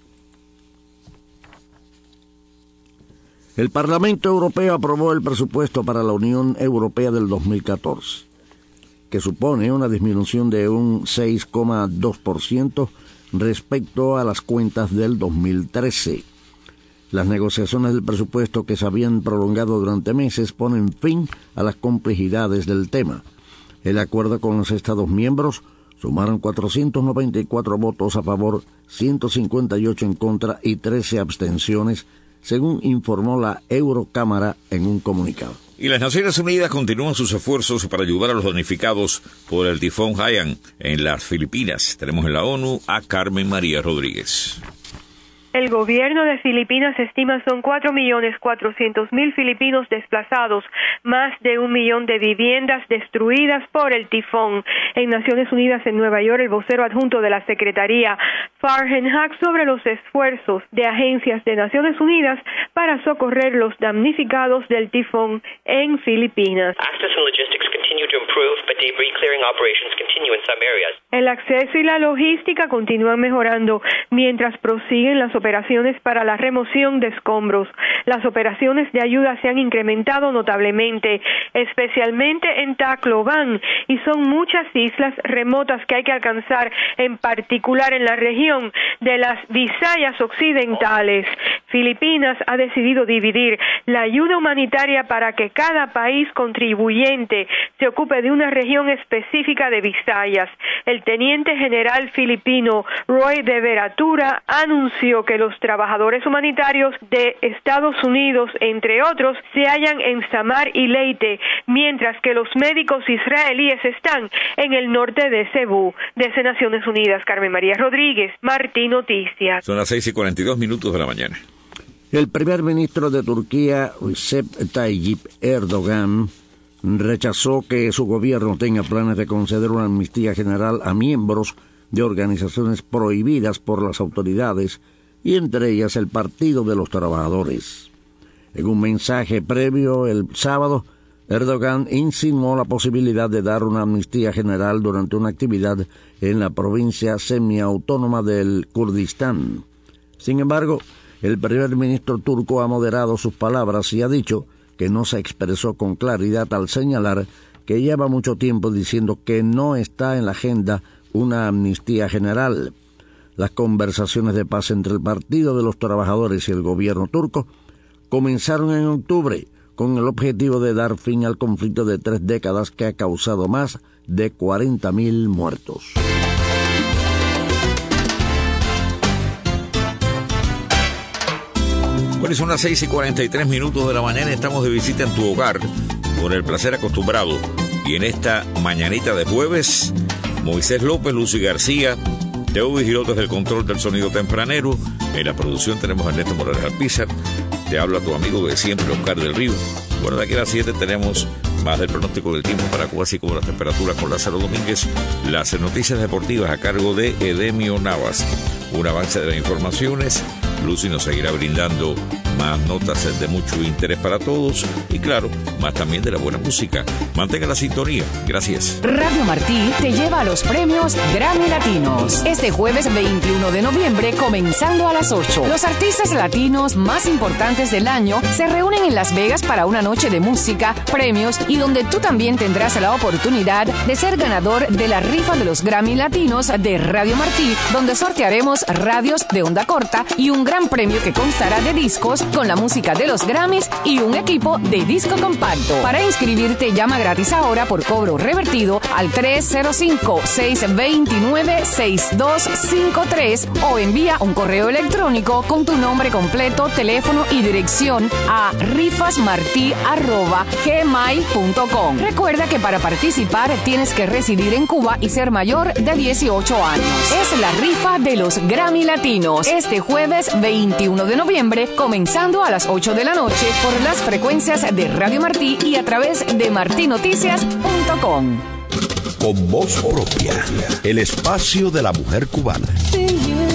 El Parlamento Europeo aprobó el presupuesto para la Unión Europea del dos mil catorce, que supone una disminución de un seis coma dos por ciento respecto a las cuentas del dos mil trece. Las negociaciones del presupuesto, que se habían prolongado durante meses, ponen fin a las complejidades del tema. El acuerdo con los Estados miembros sumaron cuatrocientos noventa y cuatro votos a favor, ciento cincuenta y ocho en contra y trece abstenciones, según informó la Eurocámara en un comunicado. Y las Naciones Unidas continúan sus esfuerzos para ayudar a los damnificados por el tifón Haiyan en las Filipinas. Tenemos en la ONU a Carmen María Rodríguez. El gobierno de Filipinas estima son cuatro millones cuatrocientos mil filipinos desplazados, más de un millón de viviendas destruidas por el tifón. En Naciones Unidas en Nueva York, el vocero adjunto de la Secretaría, Farhan Haq, sobre los esfuerzos de agencias de Naciones Unidas para socorrer los damnificados del tifón en Filipinas. El acceso y la logística continúan mejorando mientras prosiguen las operaciones para la remoción de escombros. Las operaciones de ayuda se han incrementado notablemente, especialmente en Tacloban, y son muchas islas remotas que hay que alcanzar, en particular en la región de las Visayas Occidentales. Filipinas ha decidido dividir la ayuda humanitaria para que cada país contribuyente se ocupe de una región específica de Visayas. El teniente general filipino Roy de Veratura anunció que los trabajadores humanitarios de Estados Unidos, entre otros, se hallan en Samar y Leyte, mientras que los médicos israelíes están en el norte de Cebú. Desde Naciones Unidas, Carmen María Rodríguez, Martí Noticias. Son las seis y cuarenta y dos minutos de la mañana. El primer ministro de Turquía, Recep Tayyip Erdogan, rechazó que su gobierno tenga planes de conceder una amnistía general a miembros de organizaciones prohibidas por las autoridades, y entre ellas el Partido de los Trabajadores. En un mensaje previo el sábado, Erdogan insinuó la posibilidad de dar una amnistía general durante una actividad en la provincia semiautónoma del Kurdistán. Sin embargo, el primer ministro turco ha moderado sus palabras y ha dicho que no se expresó con claridad al señalar que lleva mucho tiempo diciendo que no está en la agenda una amnistía general. Las conversaciones de paz entre el Partido de los Trabajadores y el gobierno turco comenzaron en octubre con el objetivo de dar fin al conflicto de tres décadas que ha causado más de cuarenta mil muertos. Bueno, son las seis y cuarenta y tres minutos de la mañana. Estamos de visita en tu hogar con el placer acostumbrado. Y en esta mañanita de jueves, Moisés López, Lucy García, Teo Vigilotes del control del sonido tempranero. En la producción tenemos a Ernesto Morales Alpizar. Te habla tu amigo de siempre, Oscar del Río. Bueno, de aquí a las siete tenemos más del pronóstico del tiempo para Cuba, así como las temperaturas con Lázaro Domínguez. Las noticias deportivas a cargo de Edemio Navas. Un avance de las informaciones. Lucy nos seguirá brindando más notas de mucho interés para todos y claro, más también de la buena música. Mantenga la sintonía. Gracias. Radio Martí te lleva a los premios Grammy Latinos. Este jueves veintiuno de noviembre, comenzando a las ocho. Los artistas latinos más importantes del año se reúnen en Las Vegas para una noche de música, premios y donde tú también tendrás la oportunidad de ser ganador de la rifa de los Grammy Latinos de Radio Martí, donde sortearemos radios de onda corta y un gran premio que constará de discos con la música de los Grammys y un equipo de disco compacto. Para inscribirte, llama gratis ahora por cobro revertido al tres cero cinco, seis dos nueve, seis dos cinco tres o envía un correo electrónico con tu nombre completo, teléfono y dirección a rifasmarti arroba gmail punto com. Recuerda que para participar tienes que residir en Cuba y ser mayor de dieciocho años. Es la rifa de los Grammy Latinos este jueves veintiuno de noviembre, comenzando a las ocho de la noche por las frecuencias de Radio Martí y a través de marti noticias punto com. Con voz propia, el espacio de la mujer cubana. Sin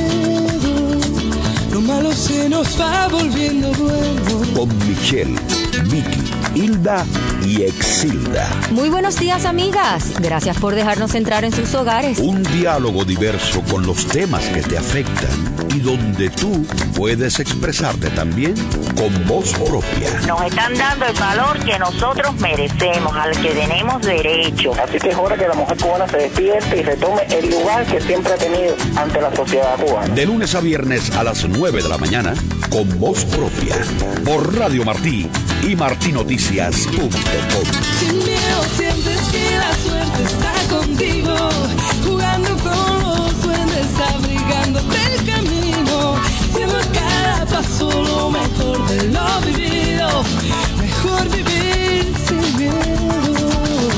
miedo, lo malo se nos va volviendo bueno. Con Michelle, Vicky, Hilda y Exilda. Muy buenos días, amigas. Gracias por dejarnos entrar en sus hogares. Un diálogo diverso con los temas que te afectan y donde tú puedes expresarte también con voz propia. Nos están dando el valor que nosotros merecemos, al que tenemos derecho. Así que es hora que la mujer cubana se despierte y retome el lugar que siempre ha tenido ante la sociedad cubana. De lunes a viernes a las nueve de la mañana, con voz propia, por Radio Martí y marti noticias punto com. Sin miedo sientes que la suerte está contigo, jugando con los duendes, abrigándote el camino, siendo cada paso lo mejor de lo vivido, mejor vivir sin miedo.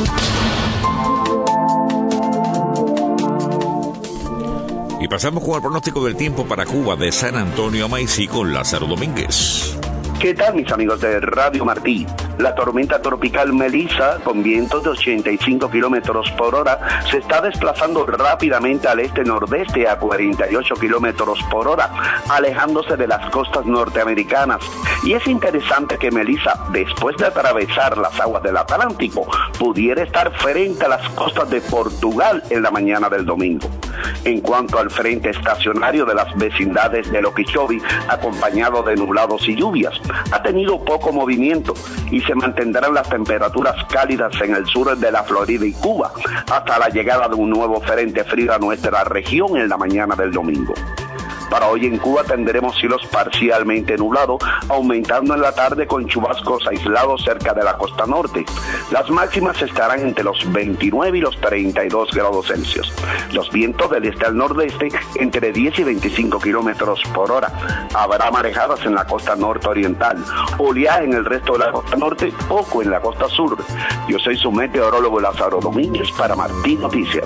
Y pasamos con el pronóstico del tiempo para Cuba de San Antonio a Maicí con Lázaro Domínguez. ¿Qué tal, mis amigos de Radio Martí? La tormenta tropical Melissa, con vientos de ochenta y cinco kilómetros por hora, se está desplazando rápidamente al este-nordeste a cuarenta y ocho kilómetros por hora, alejándose de las costas norteamericanas. Y es interesante que Melissa, después de atravesar las aguas del Atlántico, pudiera estar frente a las costas de Portugal en la mañana del domingo. En cuanto al frente estacionario de las vecindades de Okeechobee, acompañado de nublados y lluvias, ha tenido poco movimiento y se mantendrán las temperaturas cálidas en el sur de la Florida y Cuba hasta la llegada de un nuevo frente frío a nuestra región en la mañana del domingo. Para hoy en Cuba tendremos cielos parcialmente nublados, aumentando en la tarde con chubascos aislados cerca de la costa norte. Las máximas estarán entre los veintinueve y los treinta y dos grados Celsius. Los vientos del este al nordeste entre diez y veinticinco kilómetros por hora. Habrá marejadas en la costa norte oriental, oleaje en el resto de la costa norte, poco en la costa sur. Yo soy su meteorólogo Lázaro Domínguez para Martí Noticias.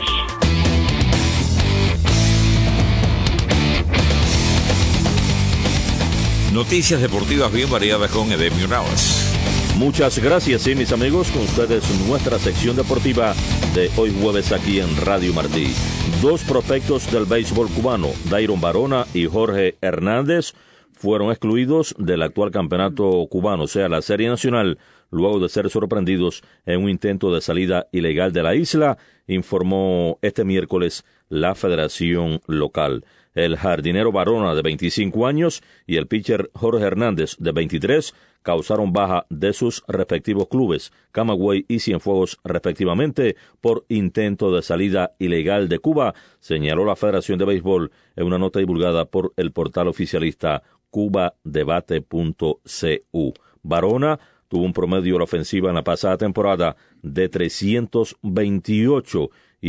Noticias deportivas bien variadas con Edemio Navas. Muchas gracias, sí, mis amigos, con ustedes nuestra sección deportiva de hoy jueves aquí en Radio Martí. Dos prospectos del béisbol cubano, Dairon Barona y Jorge Hernández, fueron excluidos del actual campeonato cubano, o sea, la Serie Nacional, luego de ser sorprendidos en un intento de salida ilegal de la isla, informó este miércoles la federación local. El jardinero Barona, de veinticinco años, y el pitcher Jorge Hernández, de veintitrés, causaron baja de sus respectivos clubes, Camagüey y Cienfuegos, respectivamente, por intento de salida ilegal de Cuba, señaló la Federación de Béisbol en una nota divulgada por el portal oficialista cuba debate punto c u. Barona tuvo un promedio de la ofensiva en la pasada temporada de trescientos veintiocho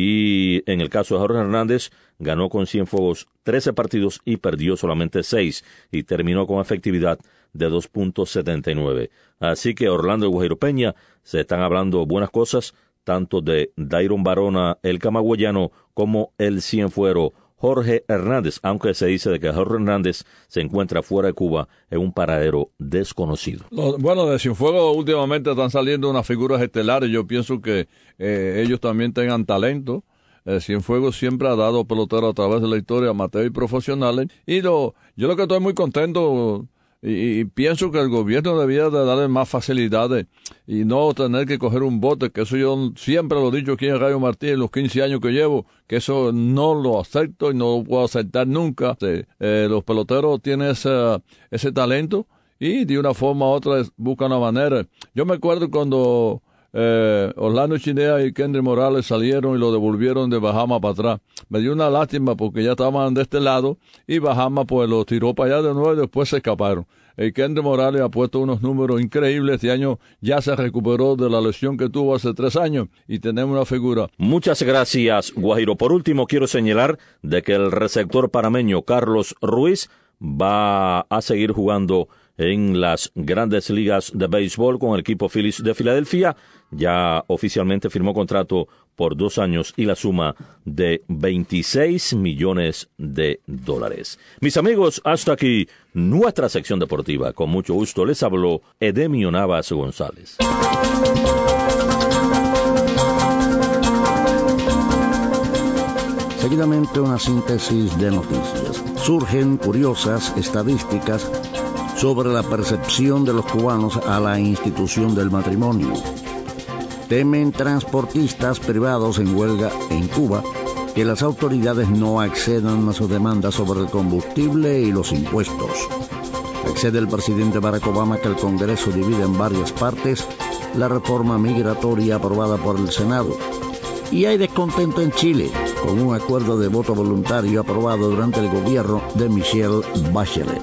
y en el caso de Jorge Hernández ganó con Cienfuegos trece partidos y perdió solamente seis y terminó con efectividad de dos punto setenta y nueve. Así que Orlando y Guajiro Peña se están hablando buenas cosas tanto de Dairon Barona, el camagüeyano, como el cienfuero Jorge Hernández, aunque se dice de que Jorge Hernández se encuentra fuera de Cuba en un paradero desconocido. Bueno, de Cienfuegos últimamente están saliendo unas figuras estelares. Yo pienso que eh, ellos también tengan talento. Eh, Cienfuegos siempre ha dado pelotero a través de la historia, amateur y profesionales. Y lo, yo lo que estoy muy contento y, y pienso que el gobierno debía de darle más facilidades y no tener que coger un bote, que eso yo siempre lo he dicho aquí en Radio Martí en los quince años que llevo, que eso no lo acepto y no lo puedo aceptar nunca. Eh, los peloteros tienen ese, ese talento y de una forma u otra buscan una manera. Yo me acuerdo cuando eh, Orlando Chinea y Kendrick Morales salieron y lo devolvieron de Bahamas para atrás. Me dio una lástima porque ya estaban de este lado y Bahamas pues lo tiró para allá de nuevo y después se escaparon. El Kendrick Morales ha puesto unos números increíbles. Este año ya se recuperó de la lesión que tuvo hace tres años y tenemos una figura. Muchas gracias, Guajiro. Por último, quiero señalar de que el receptor panameño Carlos Ruiz va a seguir jugando en las grandes ligas de béisbol con el equipo Phillies de Filadelfia. Ya oficialmente firmó contrato por dos años y la suma de veintiséis millones de dólares. Mis amigos, hasta aquí nuestra sección deportiva. Con mucho gusto les habló Edemio Navas González. Seguidamente una síntesis de noticias. Surgen curiosas estadísticas sobre la percepción de los cubanos a la institución del matrimonio. Temen transportistas privados en huelga en Cuba que las autoridades no accedan a su demanda sobre el combustible y los impuestos. Accede el presidente Barack Obama que el Congreso divide en varias partes la reforma migratoria aprobada por el Senado. Y hay descontento en Chile con un acuerdo de voto voluntario aprobado durante el gobierno de Michelle Bachelet.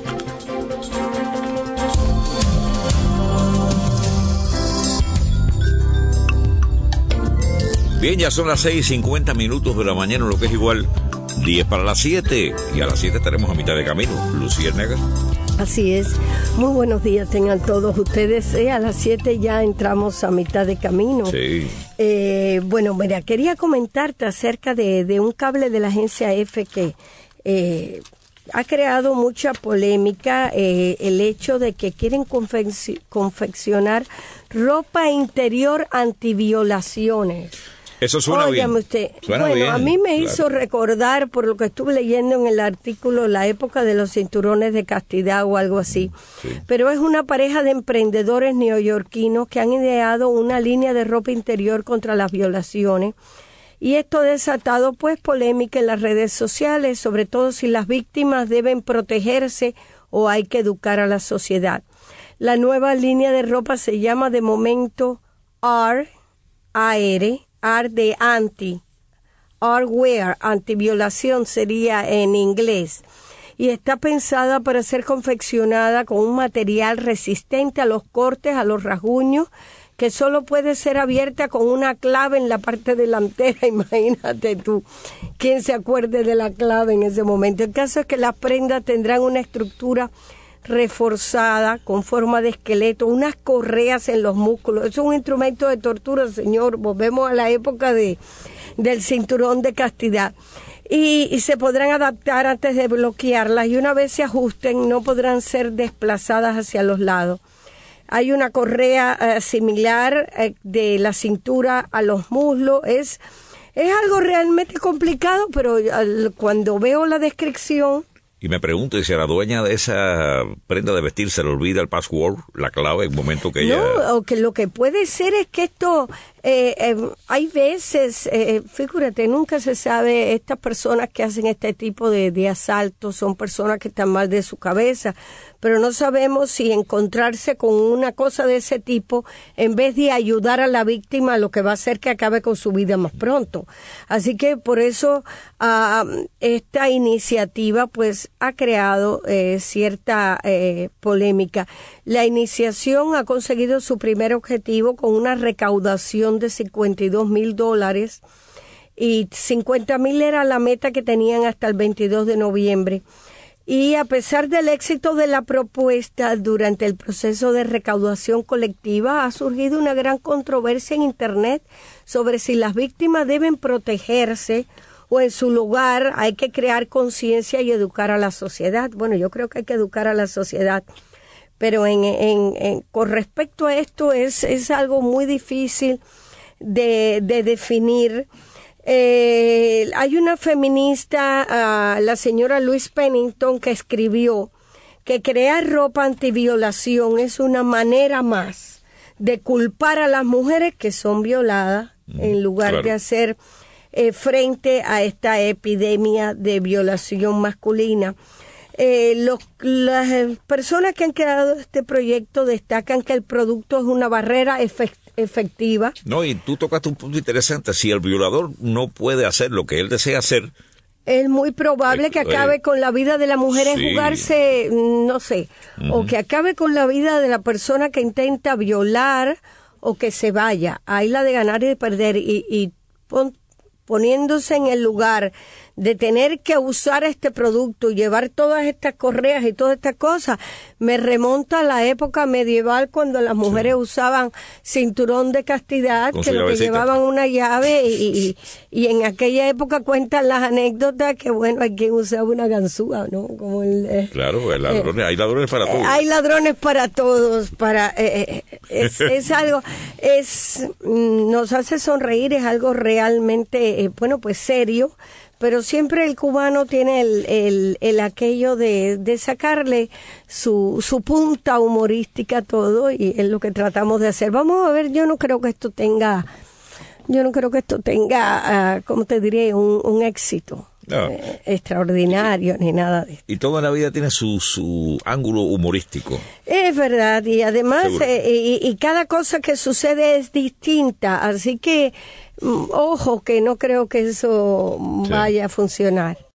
Bien, ya son las seis y cincuenta minutos de la mañana, lo que es igual diez para las siete. Y a las siete estaremos a mitad de camino. Luciérnaga. Así es. Muy buenos días tengan todos ustedes. Eh, a las siete ya entramos a mitad de camino. Sí. Eh, bueno, mira, quería comentarte acerca de, de un cable de la agencia F que eh, ha creado mucha polémica, eh, el hecho de que quieren confec- confeccionar ropa interior antiviolaciones. Eso suena Óigame bien. usted. Suena bueno, bien, a mí me claro. hizo recordar, por lo que estuve leyendo en el artículo, la época de los cinturones de castidad o algo así. Sí. Pero es una pareja de emprendedores neoyorquinos que han ideado una línea de ropa interior contra las violaciones. Y esto ha desatado pues polémica en las redes sociales, sobre todo si las víctimas deben protegerse o hay que educar a la sociedad. La nueva línea de ropa se llama de momento R, A R, R de anti, R-wear, antiviolación sería en inglés, y está pensada para ser confeccionada con un material resistente a los cortes, a los rasguños, que solo puede ser abierta con una clave en la parte delantera. Imagínate tú, ¿quién se acuerde de la clave en ese momento? El caso es que las prendas tendrán una estructura reforzada con forma de esqueleto, unas correas en los músculos. Es un instrumento de tortura, señor. Volvemos a la época de del cinturón de castidad. Y, y se podrán adaptar antes de bloquearlas, y una vez se ajusten no podrán ser desplazadas hacia los lados. Hay una correa eh, similar eh, de la cintura a los muslos. Es, es algo realmente complicado, pero al, cuando veo la descripción Y me pregunto, ¿y si a la dueña de esa prenda de vestir se le olvida el password, la clave, en el momento que ella... No, o que lo que puede ser es que esto, eh, eh, hay veces, eh, fíjate, nunca se sabe, estas personas que hacen este tipo de, de asaltos son personas que están mal de su cabeza, pero no sabemos si encontrarse con una cosa de ese tipo, en vez de ayudar a la víctima, lo que va a hacer que acabe con su vida más pronto. Así que por eso uh, esta iniciativa pues ha creado eh, cierta eh, polémica. La iniciación ha conseguido su primer objetivo con una recaudación de cincuenta y dos mil dólares y cincuenta mil era la meta que tenían hasta el veintidós de noviembre. Y a pesar del éxito de la propuesta durante el proceso de recaudación colectiva, ha surgido una gran controversia en Internet sobre si las víctimas deben protegerse o en su lugar hay que crear conciencia y educar a la sociedad. Bueno, yo creo que hay que educar a la sociedad, pero en, en, en, con respecto a esto es, es algo muy difícil de, de definir. Eh, hay una feminista, uh, la señora Louise Pennington, que escribió que crear ropa antiviolación es una manera más de culpar a las mujeres que son violadas mm, en lugar claro. de hacer eh, frente a esta epidemia de violación masculina. Eh, los, las personas que han creado este proyecto destacan que el producto es una barrera efectiva efectiva. No, y tú tocaste un punto interesante. Si el violador no puede hacer lo que él desea hacer, es muy probable eh, que acabe eh, con la vida de la mujer en sí. jugarse, no sé, uh-huh. o que acabe con la vida de la persona que intenta violar o que se vaya. Hay la de ganar y de perder y, y pon, poniéndose en el lugar de tener que usar este producto y llevar todas estas correas y todas estas cosas, me remonta a la época medieval cuando las mujeres sí. usaban cinturón de castidad, con que lo que llevaban una llave y, y, y en aquella época cuentan las anécdotas que bueno, hay quien usaba una ganzúa, ¿no? Como el, eh, claro, el ladrones, eh, hay ladrones para todos. Hay ladrones para todos, para eh, es, es algo, es nos hace sonreír, es algo realmente, eh, bueno, pues serio. Pero siempre el cubano tiene el, el, el aquello de, de sacarle su, su punta humorística a todo y es lo que tratamos de hacer. Vamos a ver, yo no creo que esto tenga, yo no creo que esto tenga, uh, ¿cómo te diré? Un, un éxito no. eh, extraordinario ni nada de esto. Y toda la vida tiene su, su ángulo humorístico. Es verdad, y además, eh, y, y cada cosa que sucede es distinta, así que ojo que no creo que eso sí. vaya a funcionar.